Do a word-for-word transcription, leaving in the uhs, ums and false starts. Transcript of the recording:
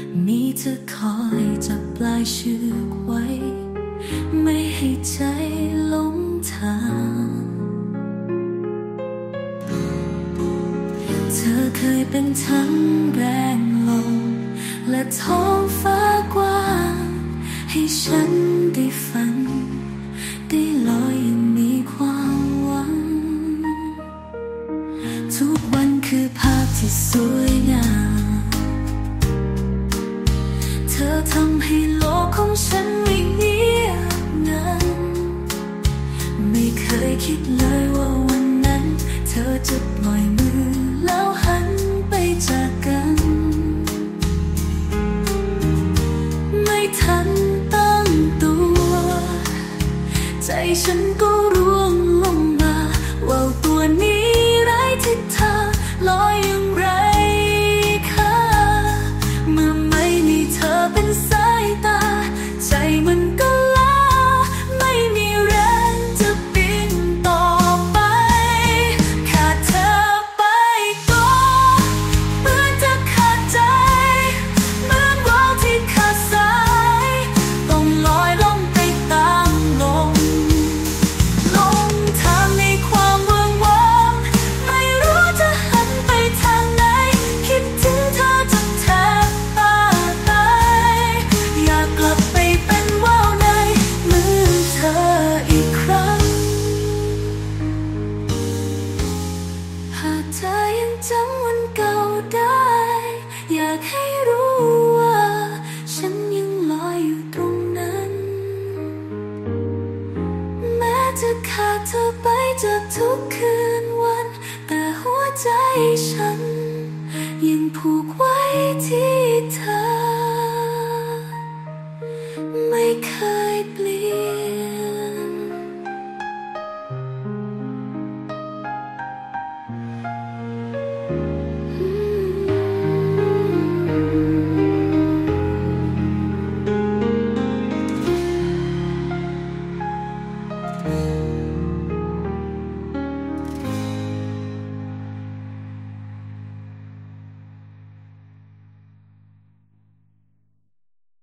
มีเธอคอยจับปลายเชือกไว้ไม่ให้ใจหลงทางเธอเคยเป็นทั้งแรงลมและท้องฟ้ากว้างให้ฉันได้ฝันได้ลอยยังมีความหวังทุกวันคือภาพที่สวยงามเธอทำให้โลกของฉันไม่เงียบงันไม่เคยคิดเลยว่าวันนั้นเธอจะปล่อยมือแล้วหันไปจากกันไม่ทันตั้งตัวใจฉันก็ร่วงลงมาว่าวตัวนี้ไร้ทิศทางลอยอย่างไรค่าเมื่อไม่มีเธอเป็นสายตาใจมันก็ล้าไม่มีแรงจะบินต่อไปขาดเธอไปก็เหมือนจะขาดใจเหมือนว่าวที่ขาดสายต้องลอยลงไปตามลมลงทางในความเวิ้งว้างไม่รู้จะหันไปทางไหนคิดถึงเธอจนแทบบ้าตายอยากกลับไปเป็นว่าวในมือเธออีกครั้งหากเธอยังจำวันเก่าได้อยากให้รู้